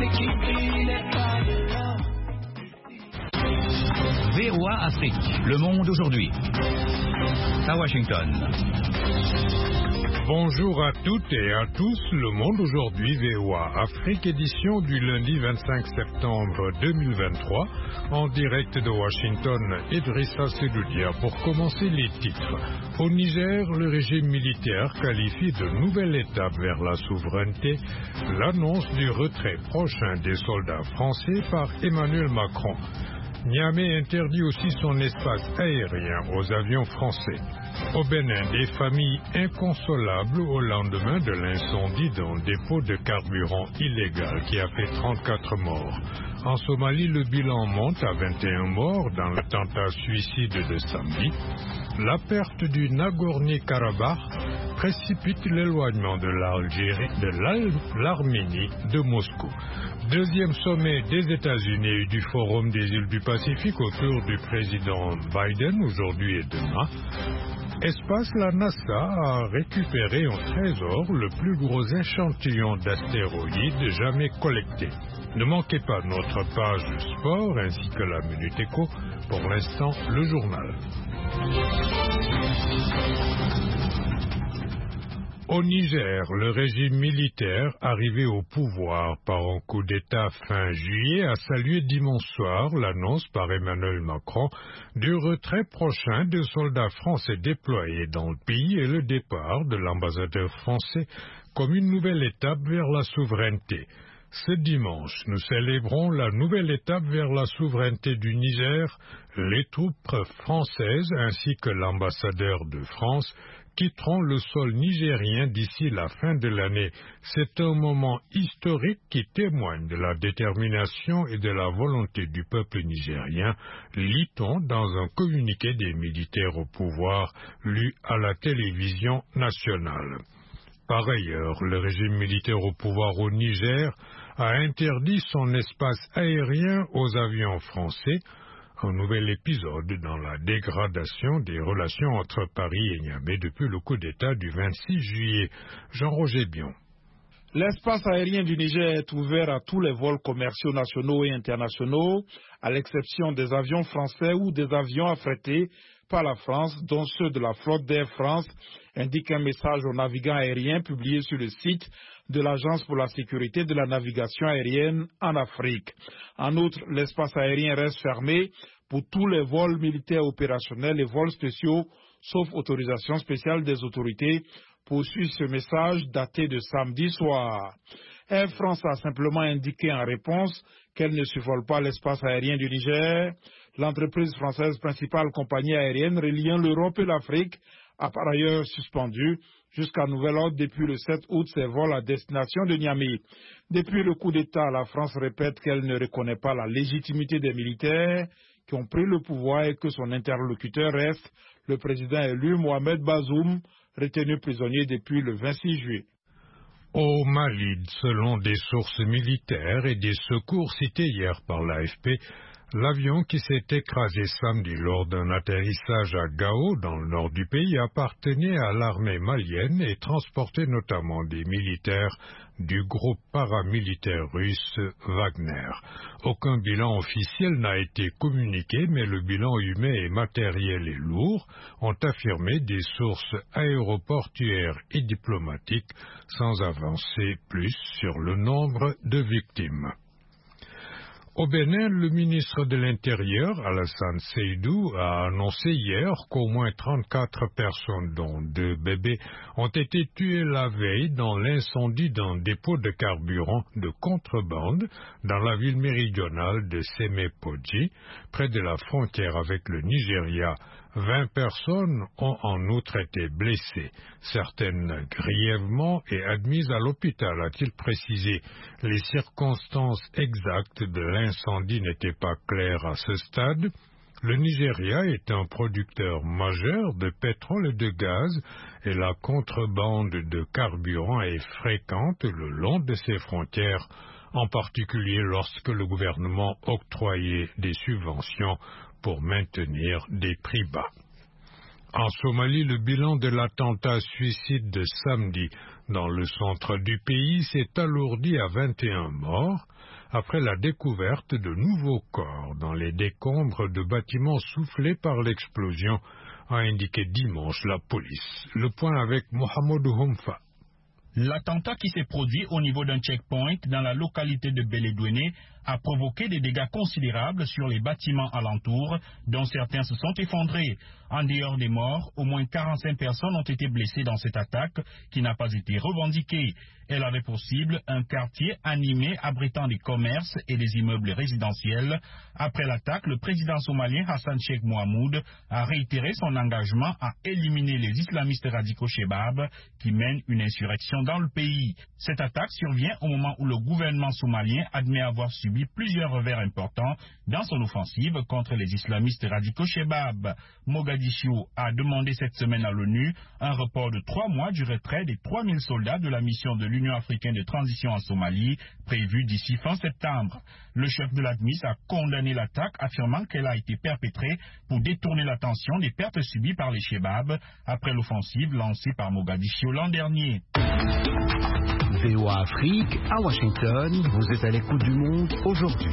VOA Afrique, le monde aujourd'hui. À Washington. Bonjour à toutes et à tous, le monde aujourd'hui, VOA Afrique, édition du lundi 25 septembre 2023, en direct de Washington, Idrissa Sedoudia. Pour commencer les titres. Au Niger, le régime militaire qualifie de nouvelle étape vers la souveraineté l'annonce du retrait prochain des soldats français par Emmanuel Macron. Niamey interdit aussi son espace aérien aux avions français. Au Bénin, des familles inconsolables au lendemain de l'incendie d'un dépôt de carburant illégal qui a fait 34 morts. En Somalie, le bilan monte à 21 morts dans l'attentat suicide de samedi. La perte du Nagorno-Karabakh précipite l'éloignement de l'Arménie de Moscou. Deuxième sommet des États-Unis et du Forum des îles du Pacifique autour du président Biden aujourd'hui et demain. Espace, la NASA a récupéré en trésor le plus gros échantillon d'astéroïdes jamais collecté. Ne manquez pas notre page sport ainsi que la Minute Éco. Pour l'instant, le journal. Au Niger, le régime militaire, arrivé au pouvoir par un coup d'État fin juillet, a salué dimanche soir l'annonce par Emmanuel Macron du retrait prochain des soldats français déployés dans le pays et le départ de l'ambassadeur français comme une nouvelle étape vers la souveraineté. Ce dimanche, nous célébrons la nouvelle étape vers la souveraineté du Niger. Les troupes françaises ainsi que l'ambassadeur de France quitteront le sol nigérien d'ici la fin de l'année. C'est un moment historique qui témoigne de la détermination et de la volonté du peuple nigérien, lit-on dans un communiqué des militaires au pouvoir, lu à la télévision nationale. Par ailleurs, le régime militaire au pouvoir au Niger a interdit son espace aérien aux avions français, un nouvel épisode dans la dégradation des relations entre Paris et Niamey depuis le coup d'État du 26 juillet. Jean-Roger Bion. L'espace aérien du Niger est ouvert à tous les vols commerciaux nationaux et internationaux, à l'exception des avions français ou des avions affrétés par la France, dont ceux de la flotte d'Air France, indique un message aux navigants aériens publié sur le site de l'Agence pour la sécurité de la navigation aérienne en Afrique. En outre, l'espace aérien reste fermé pour tous les vols militaires opérationnels et vols spéciaux, sauf autorisation spéciale des autorités, poursuit ce message daté de samedi soir. Air France a simplement indiqué en réponse qu'elle ne survole pas l'espace aérien du Niger. L'entreprise française principale compagnie aérienne reliant l'Europe et l'Afrique a par ailleurs suspendu jusqu'à nouvel ordre depuis le 7 août ses vols à destination de Niamey. Depuis le coup d'État, la France répète qu'elle ne reconnaît pas la légitimité des militaires qui ont pris le pouvoir et que son interlocuteur reste le président élu Mohamed Bazoum, retenu prisonnier depuis le 26 juillet. Au Mali, selon des sources militaires et des secours cités hier par l'AFP, l'avion qui s'est écrasé samedi lors d'un atterrissage à Gao, dans le nord du pays, appartenait à l'armée malienne et transportait notamment des militaires du groupe paramilitaire russe Wagner. Aucun bilan officiel n'a été communiqué, mais le bilan humain et matériel est lourd, ont affirmé des sources aéroportuaires et diplomatiques, sans avancer plus sur le nombre de victimes. Au Bénin, le ministre de l'Intérieur, Alassane Seydou, a annoncé hier qu'au moins 34 personnes, dont 2 bébés, ont été tuées la veille dans l'incendie d'un dépôt de carburant de contrebande dans la ville méridionale de Semepoji, près de la frontière avec le Nigeria. 20 personnes ont en outre été blessées, certaines grièvement et admises à l'hôpital, a-t-il précisé. Les circonstances exactes de l'incendie n'étaient pas claires à ce stade. Le Nigeria est un producteur majeur de pétrole et de gaz et la contrebande de carburant est fréquente le long de ses frontières, en particulier lorsque le gouvernement octroyait des subventions pour maintenir des prix bas. En Somalie, le bilan de l'attentat suicide de samedi dans le centre du pays s'est alourdi à 21 morts. après la découverte de nouveaux corps dans les décombres de bâtiments soufflés par l'explosion, a indiqué dimanche la police. Le point avec Mohamedou Homfa. L'attentat qui s'est produit au niveau d'un checkpoint dans la localité de Beledweyne a provoqué des dégâts considérables sur les bâtiments alentours, dont certains se sont effondrés. En dehors des morts, au moins 45 personnes ont été blessées dans cette attaque qui n'a pas été revendiquée. Elle avait pour cible un quartier animé abritant des commerces et des immeubles résidentiels. Après l'attaque, le président somalien Hassan Sheikh Mohamoud a réitéré son engagement à éliminer les islamistes radicaux Shebab qui mènent une insurrection dans le pays. Cette attaque survient au moment où le gouvernement somalien admet avoir subi plusieurs revers importants dans son offensive contre les islamistes radicaux Shebab. Mogadiscio a demandé cette semaine à l'ONU un report de 3 mois du retrait des 3000 soldats de la mission de l'Union africaine de transition en Somalie, prévue d'ici fin septembre. Le chef de l'ATMIS a condamné l'attaque, affirmant qu'elle a été perpétrée pour détourner l'attention des pertes subies par les Shebab après l'offensive lancée par Mogadiscio l'an dernier. VOA Afrique, à Washington, vous êtes à l'écoute du monde aujourd'hui.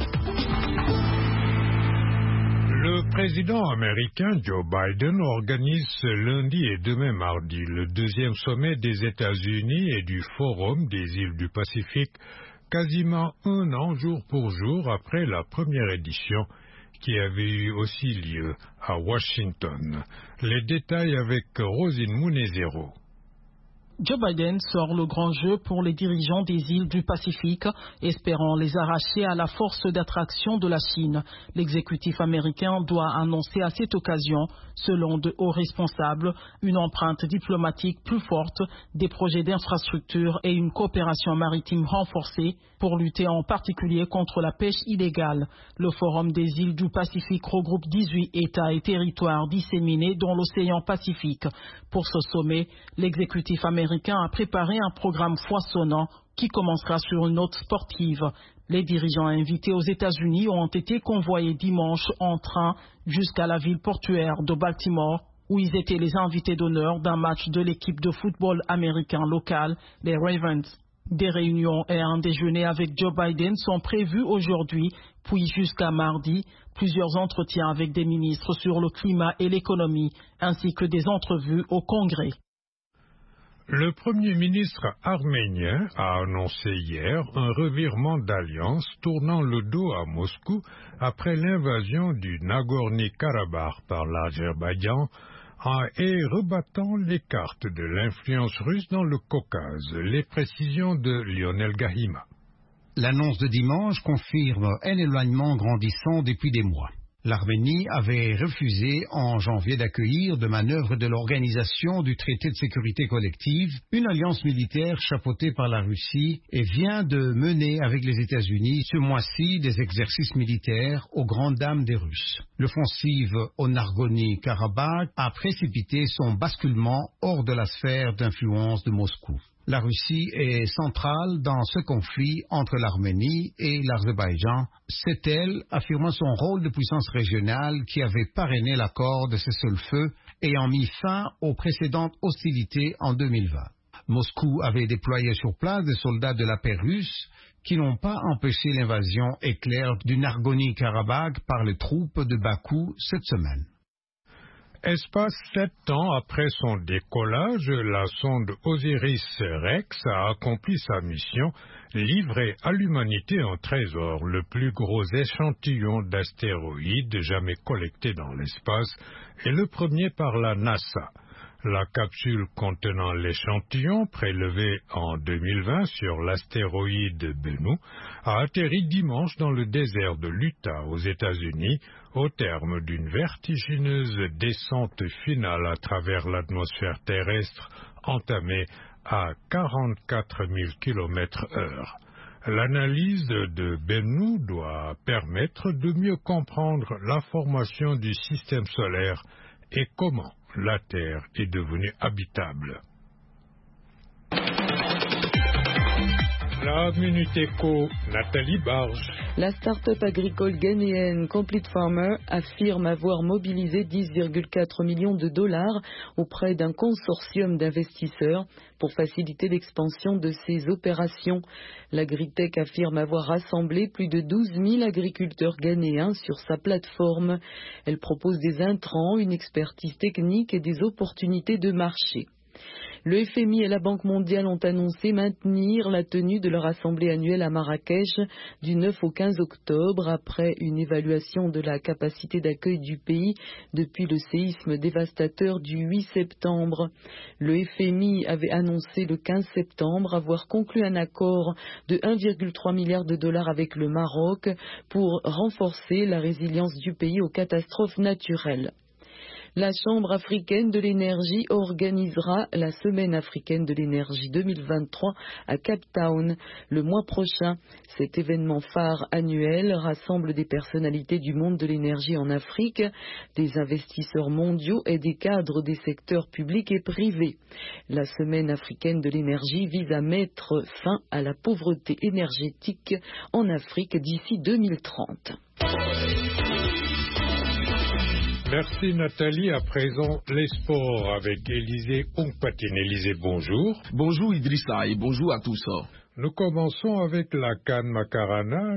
Le président américain Joe Biden organise ce lundi et demain mardi le 2e sommet des États-Unis et du Forum des îles du Pacifique, quasiment un an jour pour jour après la première édition qui avait eu aussi lieu à Washington. Les détails avec Rosine Munezero. Joe Biden sort le grand jeu pour les dirigeants des îles du Pacifique, espérant les arracher à la force d'attraction de la Chine. L'exécutif américain doit annoncer à cette occasion, selon de hauts responsables, une empreinte diplomatique plus forte, des projets d'infrastructure et une coopération maritime renforcée pour lutter en particulier contre la pêche illégale. Le Forum des îles du Pacifique regroupe 18 États et territoires disséminés dans l'océan Pacifique. Pour ce sommet, l'exécutif américain a préparé un programme foisonnant qui commencera sur une note sportive. Les dirigeants invités aux États-Unis ont été convoyés dimanche en train jusqu'à la ville portuaire de Baltimore, où ils étaient les invités d'honneur d'un match de l'équipe de football américain local, les Ravens. Des réunions et un déjeuner avec Joe Biden sont prévus aujourd'hui, puis jusqu'à mardi, plusieurs entretiens avec des ministres sur le climat et l'économie, ainsi que des entrevues au Congrès. Le Premier ministre arménien a annoncé hier un revirement d'alliance tournant le dos à Moscou après l'invasion du Nagorno-Karabakh par l'Azerbaïdjan et rebattant les cartes de l'influence russe dans le Caucase. Les précisions de Lionel Gahima. L'annonce de dimanche confirme un éloignement grandissant depuis des mois. L'Arménie avait refusé en janvier d'accueillir de manœuvres de l'Organisation du Traité de sécurité collective, une alliance militaire chapeautée par la Russie, et vient de mener avec les États-Unis ce mois-ci des exercices militaires aux grandes dames des Russes. L'offensive au Nagorno-Karabakh a précipité son basculement hors de la sphère d'influence de Moscou. La Russie est centrale dans ce conflit entre l'Arménie et l'Azerbaïdjan. C'est elle, affirmant son rôle de puissance régionale, qui avait parrainé l'accord de cessez-le-feu ayant mis fin aux précédentes hostilités en 2020. Moscou avait déployé sur place des soldats de la paix russe qui n'ont pas empêché l'invasion éclair du Nagorno-Karabakh par les troupes de Bakou cette semaine. Espace 7 ans après son décollage, la sonde Osiris-Rex a accompli sa mission, livrée à l'humanité un trésor, le plus gros échantillon d'astéroïdes jamais collecté dans l'espace, et le premier par la NASA. La capsule contenant l'échantillon, prélevé en 2020 sur l'astéroïde Bennu, a atterri dimanche dans le désert de l'Utah aux États-Unis, au terme d'une vertigineuse descente finale à travers l'atmosphère terrestre entamée à 44 000 km/h. L'analyse de Bennu doit permettre de mieux comprendre la formation du système solaire et comment la Terre est devenue habitable. La Douala, Minute Éco, Nathalie Barge. La start-up agricole ghanéenne Complete Farmer affirme avoir mobilisé 10,4 millions de dollars auprès d'un consortium d'investisseurs pour faciliter l'expansion de ses opérations. L'agritech affirme avoir rassemblé plus de 12 000 agriculteurs ghanéens sur sa plateforme. Elle propose des intrants, une expertise technique et des opportunités de marché. Le FMI et la Banque mondiale ont annoncé maintenir la tenue de leur assemblée annuelle à Marrakech du 9 au 15 octobre après une évaluation de la capacité d'accueil du pays depuis le séisme dévastateur du 8 septembre. Le FMI avait annoncé le 15 septembre avoir conclu un accord de 1,3 milliard de dollars avec le Maroc pour renforcer la résilience du pays aux catastrophes naturelles. La Chambre africaine de l'énergie organisera la Semaine africaine de l'énergie 2023 à Cape Town le mois prochain. Cet événement phare annuel rassemble des personnalités du monde de l'énergie en Afrique, des investisseurs mondiaux et des cadres des secteurs publics et privés. La Semaine africaine de l'énergie vise à mettre fin à la pauvreté énergétique en Afrique d'ici 2030. Merci Nathalie. À présent, les sports avec Élisée Ongpatine. Élisée, bonjour. Bonjour Idrissa et bonjour à tous. Nous commençons avec la CAN Macarana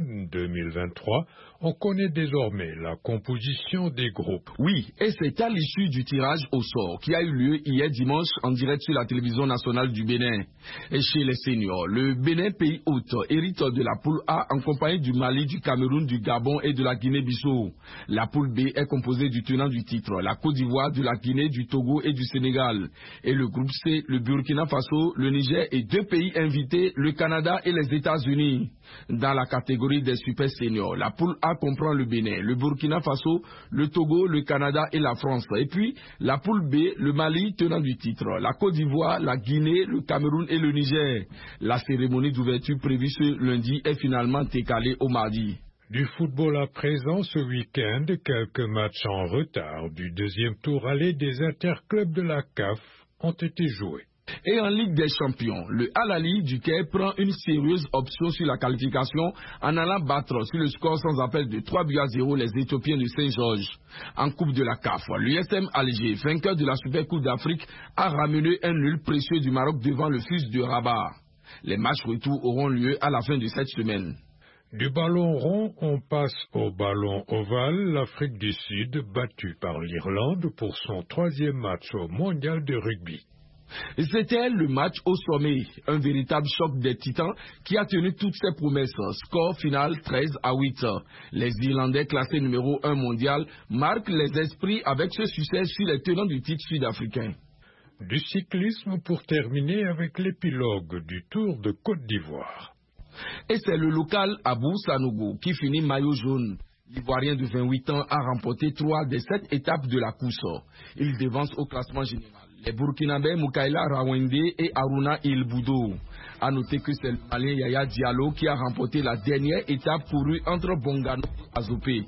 2023. On connaît désormais la composition des groupes. Oui, et c'est à l'issue du tirage au sort qui a eu lieu hier dimanche en direct sur la télévision nationale du Bénin. Et chez les seniors, le Bénin, pays hôte, hérite de la poule A en compagnie du Mali, du Cameroun, du Gabon et de la Guinée-Bissau. La poule B est composée du tenant du titre, la Côte d'Ivoire, de la Guinée, du Togo et du Sénégal. Et le groupe C, le Burkina Faso, le Niger et deux pays invités, le Canada et les États-Unis. Dans la catégorie des super seniors, la poule A comprend le Bénin, le Burkina Faso, le Togo, le Canada et la France. Et puis, la poule B, le Mali, tenant du titre, la Côte d'Ivoire, la Guinée, le Cameroun et le Niger. La cérémonie d'ouverture prévue ce lundi est finalement décalée au mardi. Du football à présent, ce week-end, quelques matchs en retard du deuxième tour aller des interclubs de la CAF ont été joués. Et en Ligue des Champions, le Al-Ali du Caire prend une sérieuse option sur la qualification en allant battre sur le score sans appel de 3-0 les Éthiopiens de Saint-Georges. En Coupe de la CAF, l'USM Alger, vainqueur de la Super Coupe d'Afrique, a ramené un nul précieux du Maroc devant le FUS de Rabat. Les matchs retour auront lieu à la fin de cette semaine. Du ballon rond, on passe au ballon ovale. L'Afrique du Sud, battue par l'Irlande pour son troisième match au mondial de rugby. C'était le match au sommet, un véritable choc des titans qui a tenu toutes ses promesses. Score final 13-8. Les Irlandais classés numéro 1 mondial marquent les esprits avec ce succès sur les tenants du titre sud-africain. Du cyclisme pour terminer avec l'épilogue du Tour de Côte d'Ivoire. Et c'est le local Abou Sanogo qui finit maillot jaune. L'Ivoirien de 28 ans a remporté 3 des 7 étapes de la course. Il devance au classement général les Burkinabés Moukaila Rawende et Aruna Il-Boudo. A noter que c'est le Malien Yaya Diallo qui a remporté la dernière étape courue entre Bongano et Azopé.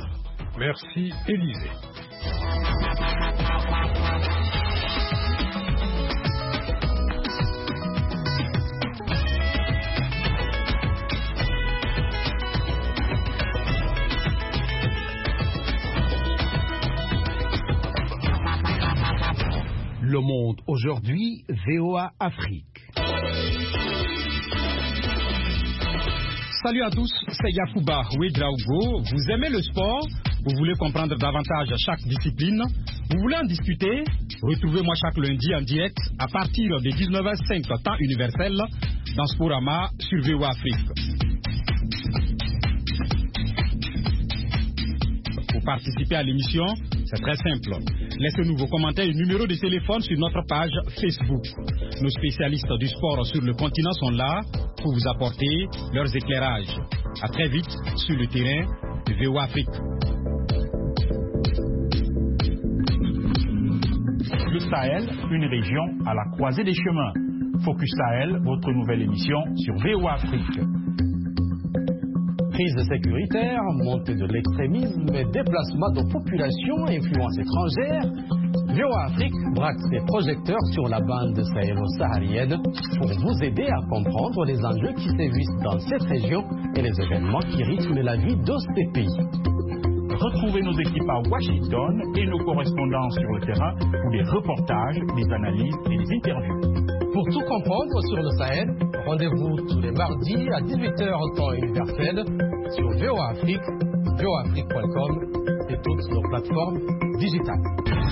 Merci Élisée. Le Monde aujourd'hui, VOA Afrique. Salut à tous, c'est Yacouba Ouedraogo. Vous aimez le sport? Vous voulez comprendre davantage chaque discipline? Vous voulez en discuter? Retrouvez-moi chaque lundi en direct à partir de 19h05 temps universel dans Sporama sur VOA Afrique. Pour participer à l'émission, c'est très simple. Laissez-nous vos commentaires et numéros de téléphone sur notre page Facebook. Nos spécialistes du sport sur le continent sont là pour vous apporter leurs éclairages. À très vite sur le terrain de VOA Afrique. Le Sahel, une région à la croisée des chemins. Focus Sahel, votre nouvelle émission sur VOA Afrique. Crise sécuritaire, montée de l'extrémisme, déplacement de populations, influence étrangère, VOA Afrique braque ses projecteurs sur la bande sahélo-saharienne pour vous aider à comprendre les enjeux qui sévissent dans cette région et les événements qui rythment la vie de ces pays. Retrouvez nos équipes à Washington et nos correspondants sur le terrain pour des reportages, des analyses et des interviews. Pour tout comprendre sur le Sahel, rendez-vous tous les mardis à 18h au temps universel sur VOA Afrique, voaafrique.com et toutes nos plateformes digitales.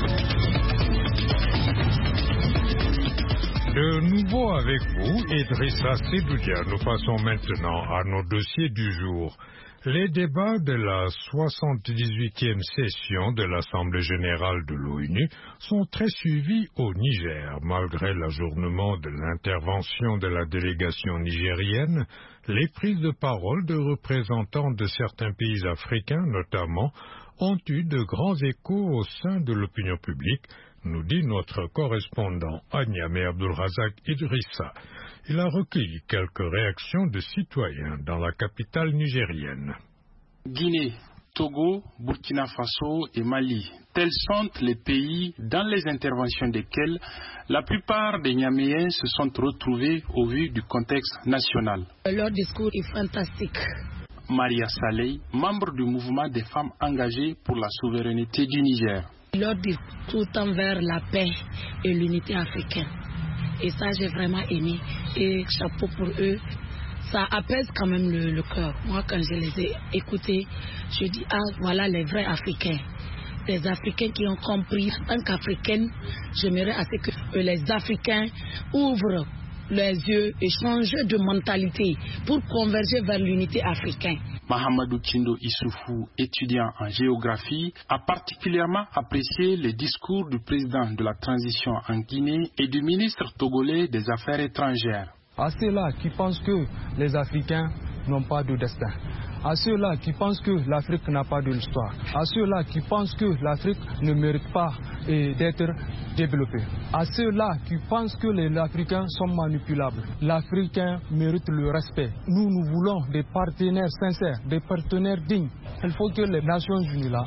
De nouveau avec vous, Idrissa Sedoudia. Nous passons maintenant à nos dossiers du jour. Les débats de la 78e session de l'Assemblée générale de l'ONU sont très suivis au Niger. Malgré l'ajournement de l'intervention de la délégation nigérienne, les prises de parole de représentants de certains pays africains, notamment, ont eu de grands échos au sein de l'opinion publique, nous dit notre correspondant à Niamey Abdulrazak Idrissa. Il a recueilli quelques réactions de citoyens dans la capitale nigérienne. Guinée, Togo, Burkina Faso et Mali, tels sont les pays dans les interventions desquels la plupart des Niaméens se sont retrouvés au vu du contexte national. Leur discours est fantastique. Maria Saleh, membre du mouvement des femmes engagées pour la souveraineté du Niger. Leur discours tend vers la paix et l'unité africaine. Et ça, j'ai vraiment aimé. Et chapeau pour eux. Ça apaise quand même le cœur. Moi, quand je les ai écoutés, je dis, ah, voilà les vrais Africains. Les Africains qui ont compris. En tant qu'Africaine, j'aimerais assez que les Africains ouvrent les yeux et changent de mentalité pour converger vers l'unité africaine. Mahamadou Chindo Issoufou, étudiant en géographie, a particulièrement apprécié les discours du président de la transition en Guinée et du ministre togolais des Affaires étrangères. À ceux-là qui pensent que les Africains n'ont pas de destin, à ceux-là qui pensent que l'Afrique n'a pas de l'histoire, à ceux-là qui pensent que l'Afrique ne mérite pas d'être développée, à ceux-là qui pensent que les Africains sont manipulables. L'Africain mérite le respect. Nous voulons des partenaires sincères, des partenaires dignes. Il faut que les Nations Unies là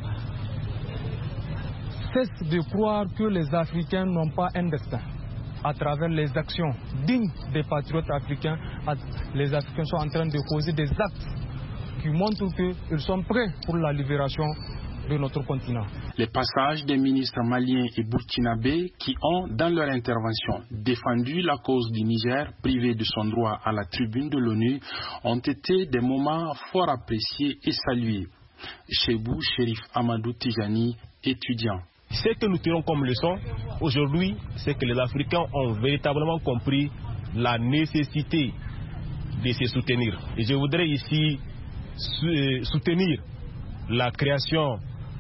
cessent de croire que les Africains n'ont pas un destin. À travers les actions dignes des patriotes africains, les Africains sont en train de poser des actes qui montrent qu'ils sont prêts pour la libération de notre continent. Les passages des ministres maliens et burkinabés qui ont, dans leur intervention, défendu la cause du Niger, privé de son droit à la tribune de l'ONU, ont été des moments fort appréciés et salués. Chebou Chérif Amadou Tijani, étudiant. Ce que nous tirons comme leçon aujourd'hui, c'est que les Africains ont véritablement compris la nécessité de se soutenir. Et je voudrais ici soutenir la création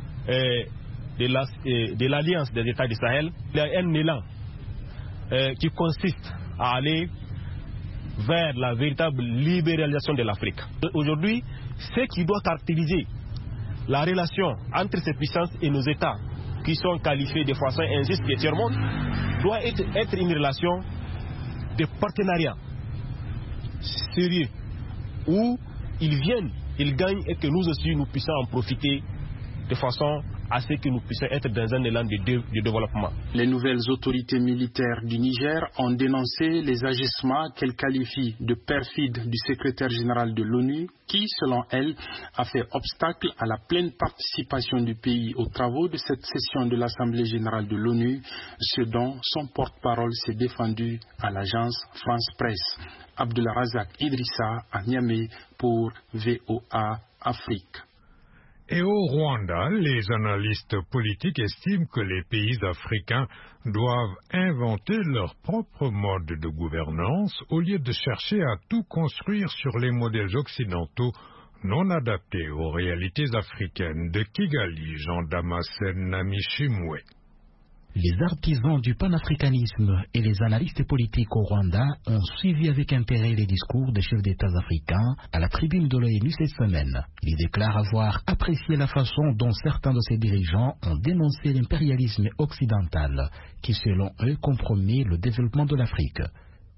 de l'Alliance des États du Sahel. Il y a un élan qui consiste à aller vers la véritable libéralisation de l'Afrique. Aujourd'hui, ce qui doit caractériser la relation entre ces puissances et nos États, qui sont qualifiés de façon injuste de tiers-monde, doit être une relation de partenariat sérieux, où ils viennent, ils gagnent et que nous aussi nous puissions en profiter de façon à ce que nous puissions être dans un élan de développement. Les nouvelles autorités militaires du Niger ont dénoncé les agissements qu'elles qualifient de perfides du secrétaire général de l'ONU qui, selon elles, a fait obstacle à la pleine participation du pays aux travaux de cette session de l'Assemblée générale de l'ONU, ce dont son porte-parole s'est défendu à l'agence France Presse. Abdulrazak Idrissa à Niamey pour VOA Afrique. Et au Rwanda, les analystes politiques estiment que les pays africains doivent inventer leur propre mode de gouvernance au lieu de chercher à tout construire sur les modèles occidentaux non adaptés aux réalités africaines. De Kigali, Jean-Damascène Namishimwe. Les artisans du panafricanisme et les analystes politiques au Rwanda ont suivi avec intérêt les discours des chefs d'État africains à la tribune de l'ONU cette semaine. Ils déclarent avoir apprécié la façon dont certains de ces dirigeants ont dénoncé l'impérialisme occidental qui, selon eux, compromet le développement de l'Afrique.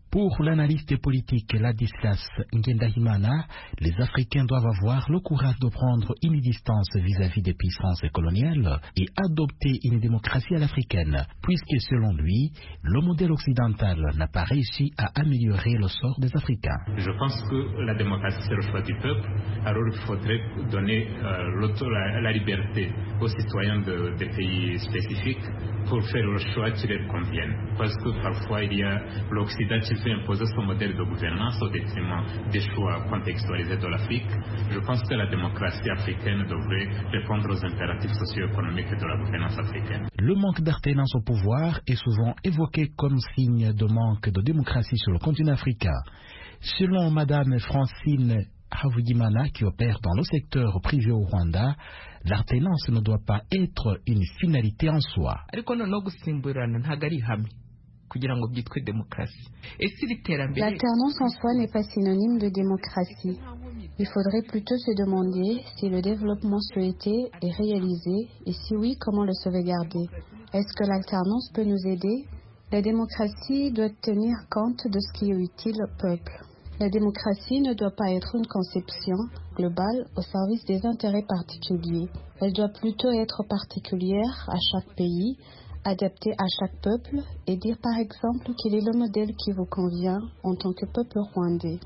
Pour l'analyste politique Ladislas Ngendahimana, les Africains doivent avoir le courage de prendre une distance vis-à-vis des puissances coloniales et adopter une démocratie à l'africaine, puisque selon lui, le modèle occidental n'a pas réussi à améliorer le sort des Africains. Je pense que la démocratie c'est le choix du peuple, alors il faudrait donner la liberté aux citoyens des pays spécifiques pour faire le choix qui leur convienne. Parce que parfois il y a l'Occident qui fait imposer son modèle de gouvernance au détriment des choix contextualisés de l'Afrique. Je pense que la démocratie africaine devrait répondre aux impératifs socio-économiques de la gouvernance africaine. Le manque d'alternance au pouvoir est souvent évoqué comme signe de manque de démocratie sur le continent africain. Selon Madame Francine Havugimana, qui opère dans le secteur privé au Rwanda, l'alternance ne doit pas être une finalité en soi. L'alternance en soi n'est pas synonyme de démocratie. Il faudrait plutôt se demander si le développement souhaité est réalisé et si oui, comment le sauvegarder. Est-ce que l'alternance peut nous aider? La démocratie doit tenir compte de ce qui est utile au peuple. La démocratie ne doit pas être une conception globale au service des intérêts particuliers. Elle doit plutôt être particulière à chaque pays, adaptée à chaque peuple et dire par exemple quel est le modèle qui vous convient en tant que peuple rwandais.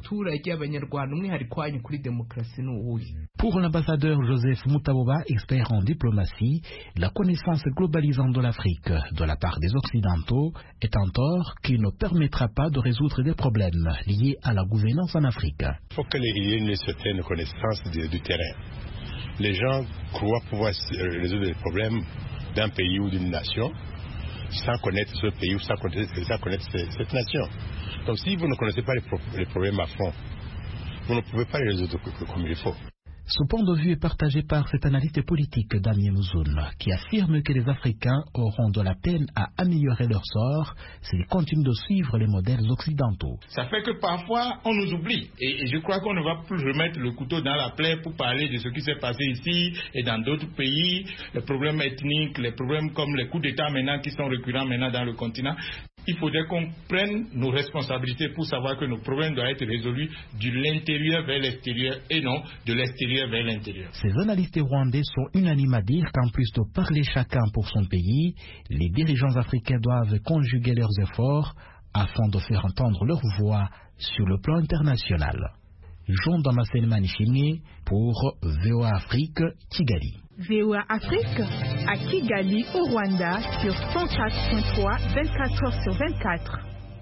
Pour l'ambassadeur Joseph Mutaboba, expert en diplomatie, la connaissance globalisante de l'Afrique de la part des Occidentaux est un tort qui ne permettra pas de résoudre des problèmes liés à la gouvernance en Afrique. Il faut qu'il y ait une certaine connaissance du terrain. Les gens croient pouvoir résoudre les problèmes d'un pays ou d'une nation sans connaître ce pays ou sans connaître cette nation. Donc si vous ne connaissez pas les problèmes à fond, vous ne pouvez pas les résoudre comme il faut. Ce point de vue est partagé par cet analyste politique Damien Mouzoun, qui affirme que les Africains auront de la peine à améliorer leur sort s'ils continuent de suivre les modèles occidentaux. Ça fait que parfois on nous oublie et je crois qu'on ne va plus remettre le couteau dans la plaie pour parler de ce qui s'est passé ici et dans d'autres pays, les problèmes ethniques, les problèmes comme les coups d'État maintenant qui sont récurrents maintenant dans le continent. Il faudrait qu'on prenne nos responsabilités pour savoir que nos problèmes doivent être résolus de l'intérieur vers l'extérieur et non de l'extérieur vers l'intérieur. Ces analystes rwandais sont unanimes à dire qu'en plus de parler chacun pour son pays, les dirigeants africains doivent conjuguer leurs efforts afin de faire entendre leur voix sur le plan international. Jean Damascene Manishimwe pour VOA Afrique, Kigali. VOA Afrique à Kigali au Rwanda sur 104.3 24 heures sur 24.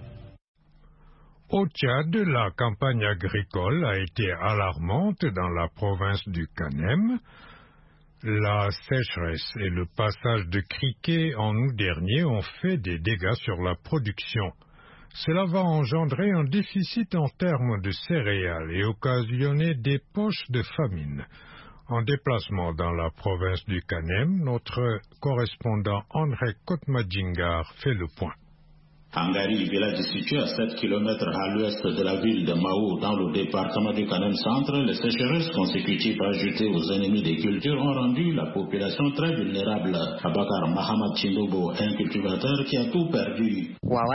Au Tchad, la campagne agricole a été alarmante dans la province du Kanem. La sécheresse et le passage de criquets en août dernier ont fait des dégâts sur la production. Cela va engendrer un déficit en termes de céréales et occasionner des poches de famine. En déplacement dans la province du Kanem, notre correspondant André Kotmadjingar fait le point. Angari, village situé à 7 km à l'ouest de la ville de Mao, dans le département du Kanem Centre, les sécheresses consécutives ajoutées aux ennemis des cultures ont rendu la population très vulnérable. Abakar Mahamad Chindobo, un cultivateur qui a tout perdu.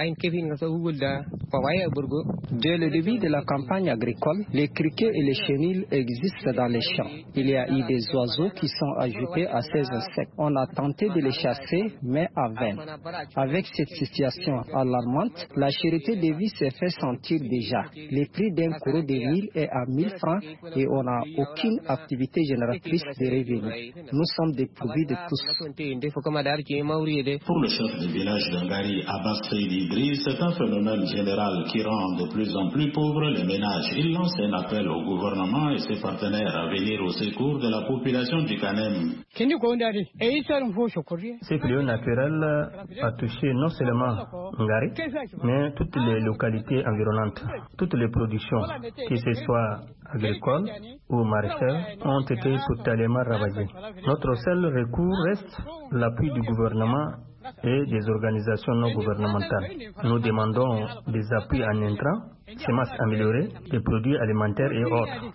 Dès le début de la campagne agricole, les criquets et les chenilles existent dans les champs. Il y a eu des oiseaux qui sont ajoutés à ces insectes. On a tenté de les chasser, mais en vain. Avec cette situation alarmante, la cherté de vie s'est fait sentir déjà. Le prix d'un koro de mil est à 1000 francs et on n'a aucune activité génératrice de revenus. Nous sommes dépourvus de tous. Pour le chef du village d'Angari, Abbas Seydi Idriss, c'est un phénomène général qui rend de plus en plus pauvres les ménages. Il lance un appel au gouvernement et ses partenaires à venir au secours de la population du Kanem. Ce fléau naturel a touché non seulement Ngari, mais toutes les localités environnantes. Toutes les productions, que ce soit agricoles ou maraîchères, ont été totalement ravagées. Notre seul recours reste l'appui du gouvernement et des organisations non gouvernementales. Nous demandons des appuis en intrants semences améliorées, des produits alimentaires et autres.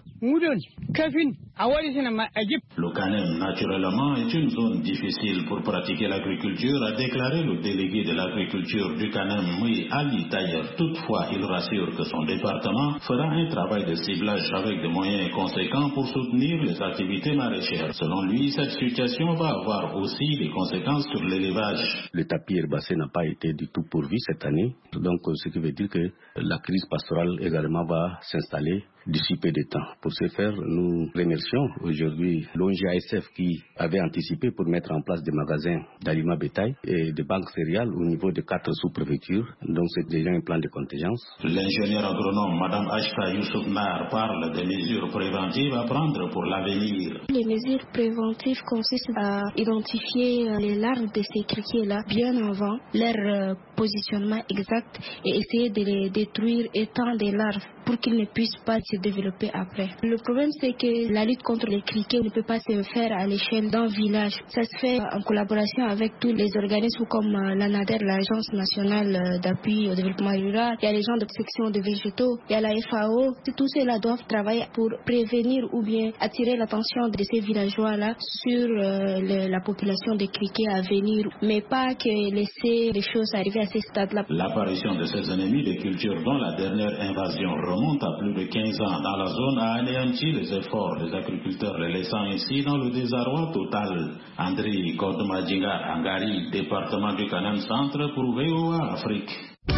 Le Kanem, naturellement, est une zone difficile pour pratiquer l'agriculture, a déclaré le délégué de l'agriculture du Kanem, Moui Ali Tayer. Toutefois, il rassure que son département fera un travail de ciblage avec des moyens conséquents pour soutenir les activités maraîchères. Selon lui, cette situation va avoir aussi des conséquences sur l'élevage. Le tapis herbacé n'a pas été du tout pourvu cette année, donc ce qui veut dire que la crise pastorale également va s'installer d'ici peu de temps. Pour ce faire, nous remercions aujourd'hui l'ONG-ASF qui avait anticipé pour mettre en place des magasins d'aliments bétail et des banques céréales au niveau de 4 sous-préfectures. Donc c'est déjà un plan de contingence. L'ingénieur agronome Mme Ashta Youssouf Nar parle des mesures préventives à prendre pour l'avenir. Les mesures préventives consistent à identifier les larves de ces criquets-là bien avant leur positionnement exact et essayer de les détruire étant des larves pour qu'ils ne puissent pas se développer après. Le problème, c'est que la lutte contre les criquets ne peut pas se faire à l'échelle d'un village. Ça se fait en collaboration avec tous les organismes comme l'ANADER, l'Agence nationale d'appui au développement rural. Il y a les gens de section de végétaux, il y a la FAO. Tous ceux-là doivent travailler pour prévenir ou bien attirer l'attention de ces villageois-là sur la population de criquets à venir, mais pas que laisser les choses arriver à ces stades-là. L'apparition de ces ennemis des cultures dont la dernière invasion remonte à plus de 15 ans dans la zone a anéanti les efforts des agriculteurs, les laissant ainsi dans le désarroi total. André Kodmadjinga Angari, département du Kanem Centre pour VOA Afrique.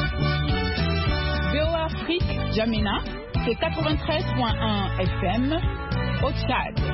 VOA Afrique, Djamena, c'est 93.1 FM au Tchad.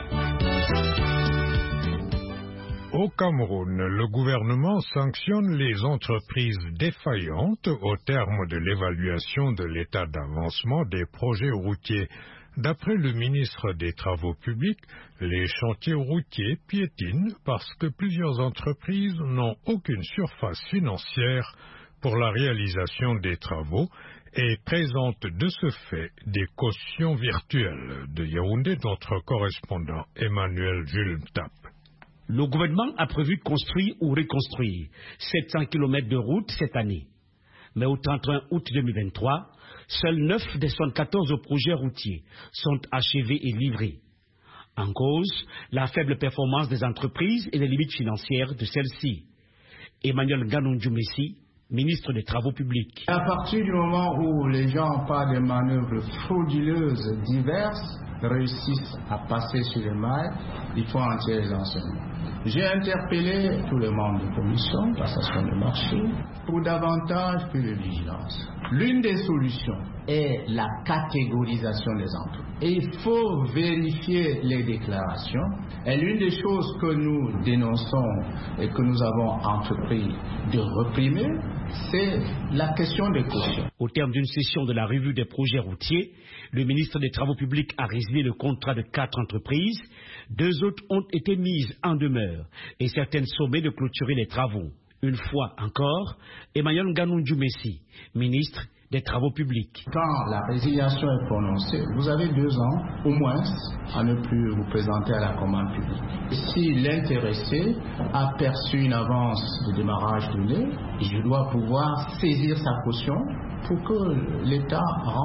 Au Cameroun, le gouvernement sanctionne les entreprises défaillantes au terme de l'évaluation de l'état d'avancement des projets routiers. D'après le ministre des Travaux publics, les chantiers routiers piétinent parce que plusieurs entreprises n'ont aucune surface financière pour la réalisation des travaux et présentent de ce fait des cautions virtuelles. De Yaoundé, notre correspondant Emmanuel Jules Tap. Le gouvernement a prévu construire ou reconstruire 700 km de route cette année. Mais au 31 août 2023, seuls 9 des 74 projets routiers sont achevés et livrés. En cause, la faible performance des entreprises et les limites financières de celles-ci. Emmanuel Ganondjoumessi, ministre des Travaux publics. À partir du moment où les gens, par des manœuvres frauduleuses diverses, réussissent à passer sur les mailles, il faut en tirer les enseignements. J'ai interpellé tous les membres de commission, passation de marché, pour davantage plus de vigilance. L'une des solutions est la catégorisation des entreprises. Et il faut vérifier les déclarations. Et l'une des choses que nous dénonçons et que nous avons entrepris de réprimer, c'est la question des cautions. Au terme d'une session de la revue des projets routiers, le ministre des Travaux publics a résilié le contrat de 4 entreprises. 2 autres ont été mises en demeure et certaines sommées de clôturer les travaux. Une fois encore, Emmanuel Ganondjoumessi, ministre des Travaux publics. Quand la résiliation est prononcée, vous avez 2 ans, au moins, à ne plus vous présenter à la commande publique. Si l'intéressé a perçu une avance de démarrage donnée, il doit pouvoir saisir sa caution pour que l'État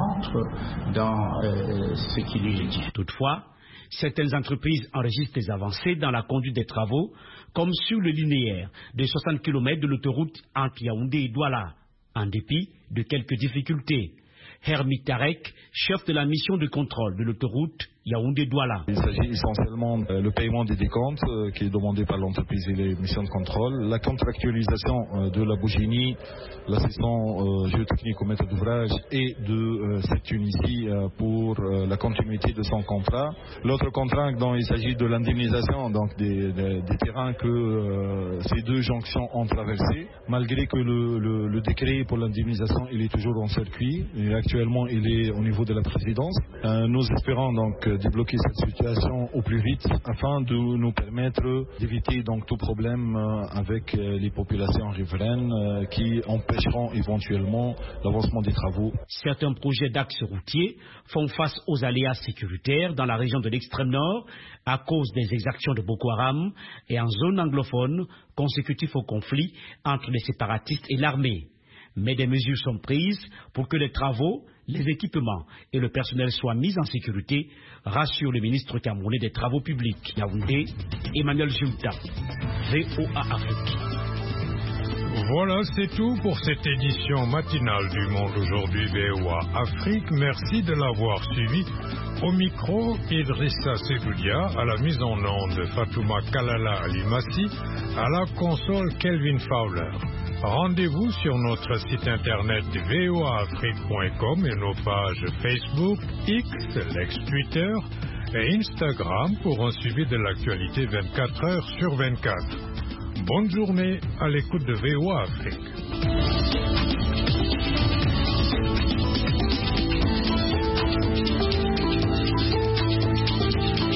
rentre dans ce qui lui est dit. Toutefois, certaines entreprises enregistrent des avancées dans la conduite des travaux, comme sur le linéaire de 60 km de l'autoroute entre Yaoundé et Douala, en dépit de quelques difficultés. Hermit Tarek, chef de la mission de contrôle de l'autoroute Yaoundé-Douala. Il s'agit essentiellement le paiement des décomptes qui est demandé par l'entreprise et les missions de contrôle, la contractualisation de la Bougini, l'assistant géotechnique au maître d'ouvrage et de cette Tunisie pour la continuité de son contrat. L'autre contrat dont il s'agit de l'indemnisation donc des terrains que ces 2 jonctions ont traversés, malgré que le décret pour l'indemnisation il est toujours en circuit et actuellement il est au niveau de la présidence. Nous espérons donc débloquer cette situation au plus vite afin de nous permettre d'éviter donc tout problème avec les populations riveraines qui empêcheront éventuellement l'avancement des travaux. Certains projets d'axes routiers font face aux aléas sécuritaires dans la région de l'extrême nord à cause des exactions de Boko Haram et en zone anglophone consécutif au conflit entre les séparatistes et l'armée. Mais des mesures sont prises pour que les travaux, les équipements et le personnel soient mis en sécurité, rassure le ministre camerounais des Travaux publics. Yaoundé, Emmanuel Junta, VOA Afrique. Voilà, c'est tout pour cette édition matinale du Monde aujourd'hui VOA Afrique. Merci de l'avoir suivi. Au micro, Idrissa Sedoudia, à la mise en onde Fatouma Kalala Alimassi, à la console Kelvin Fowler. Rendez-vous sur notre site internet voaafrique.com et nos pages Facebook, X, l'ex-Twitter et Instagram pour un suivi de l'actualité 24 heures sur 24. Bonne journée à l'écoute de VOA Afrique.